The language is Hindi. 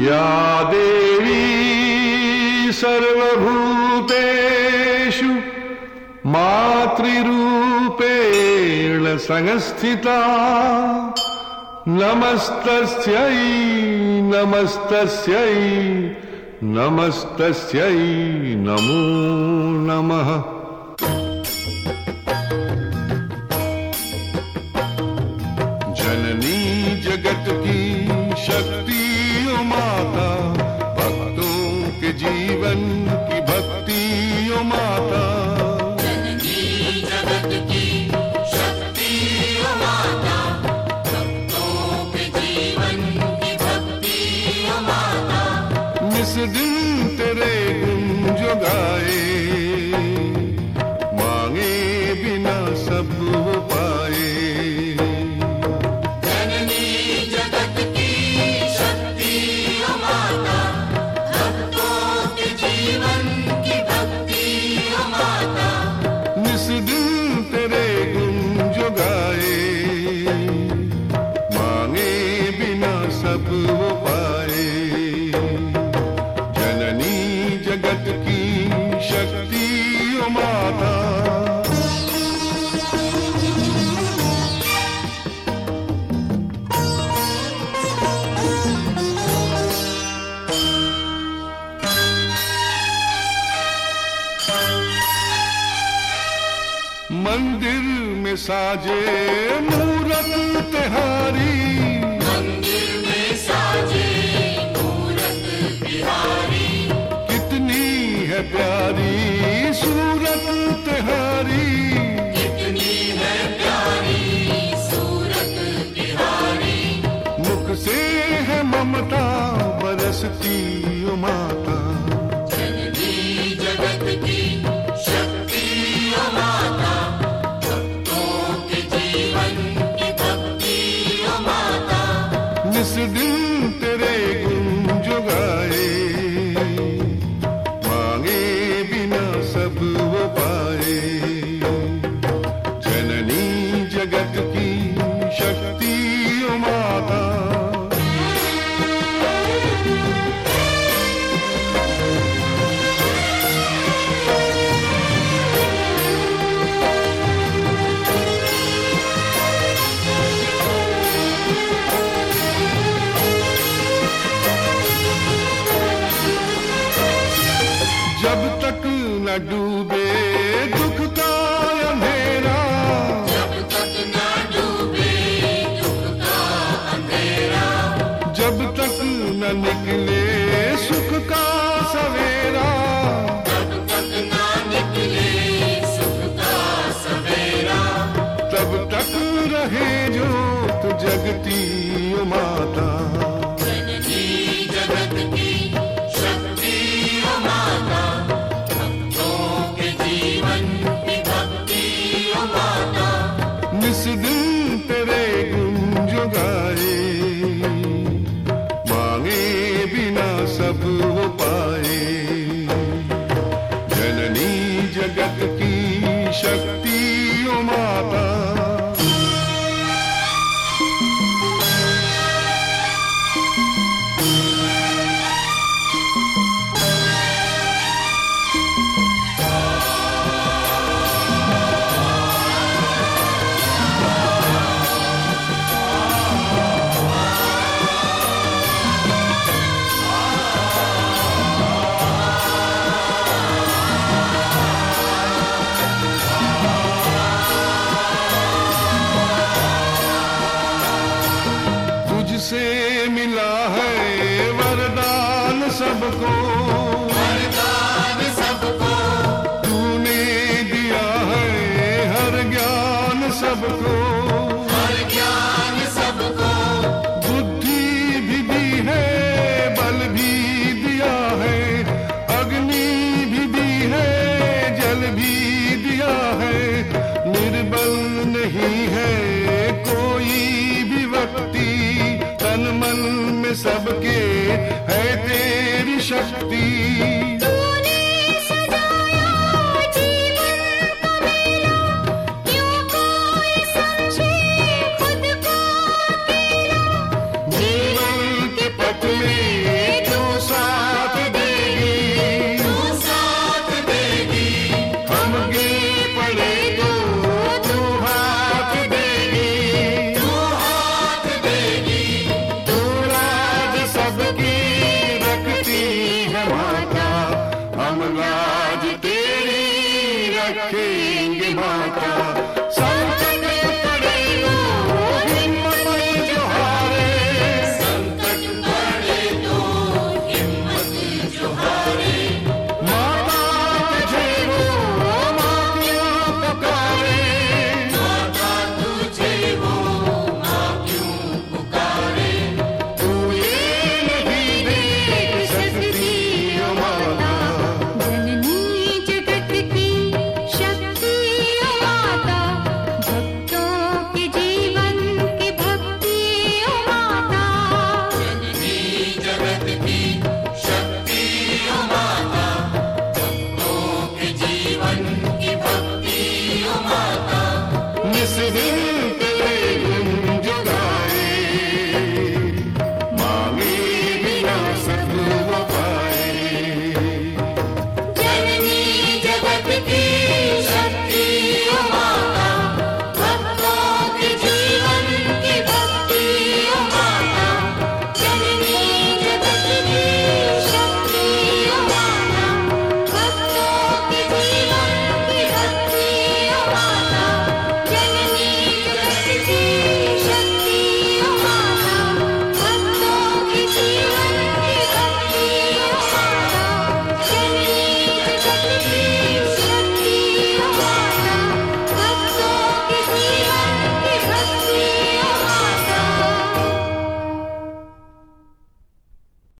या देवी सर्वभूतेषु मातृरूपेण संस्थिता नमस्तस्यै नमस्तस्यै नमस्तस्यै नमो नमः। जननी जगत की शक्ति ओ माता, भक्तों के जीवन की भक्ति ओ माता। जननी जगत की शक्ति ओ माता, भक्तों के जीवन की भक्ति ओ माता। निस दिन तेरे गुण जो गाए, मांगे बिना सब वो पाए। सब वो पाए। जननी जगत की शक्ति ओ माता। मंदिर में साजे मूरत तिहारी, कितनी है प्यारी सूरत तिहारी। कितनी है प्यारी सूरत तिहारी। मुख से है ममता बरसती ओ माता। जननी जगत की शक्ति ओ माता, भक्तों के जीवन की भक्ति ओ माता। निस दिन तेरे गुण जो गाए, मांगे बिना सब वो पाए। जननी जगत की शक्ति ओ माता। जब तक न डूबे दुख का अंधेरा, जब तक न डूबे दुख का अंधेरा। जब तक न निकले सुख का सवेरा, जब तक न निकले सुख का सवेरा। तब तक रहे जोत जगती ओ माता। जननी जगत की शक्ति ओ माता, भक्तों के जीवन की भक्ति ओ माता। निस दिन तेरे गुण जो गाए, मांगे बिना सब वो पाए। जननी जगत की शक्ति ओ माता। तुझसे मिला है वरदान सबको, वरदान सबको। तूने दिया है हर ज्ञान सबको, हर ज्ञान सबको। बुद्धि भी दी है बल भी दिया है, अग्नि भी दी है जल भी दिया है। निर्बल नहीं है कोई भी व्यक्ति, तन मन में सबके है तेरी शक्ति। तूने सजाया जीवन का मेला, क्यों कोई समझे खुद को अकेला। जीवन के पथ में लाज तेरी रखेंगे माता। संकट पड़े तो हिम्मत जो हारे, संकट पड़े तो हिम्मत जो हारे, माता तुझे वो माँ क्यों पुकारे, माता तुझे वो माँ क्यों पुकारे। तू ये नहीं देख सकती ओ माता, जननी जगत की शक्ति ओ माता, भक्तों के जीवन की भक्ति ओ माता। जननी जगत की शक्ति ओ माता, भक्तों के जीवन की भक्ति ओ माता। निस दिन तेरे गुण जो गाए, मांगे बिना सब वो पाए। जननी जगत की शक्ति ओ माता, भक्तों के जीवन की भक्ति ओ माता। जननी जगत की शक्ति ओ माता, भक्तों के जीवन की भक्ति ओ माता। जननी जगत की शक्ति ओ माता, भक्तों के जीवन की भक्ति ओ माता। जननी जगत की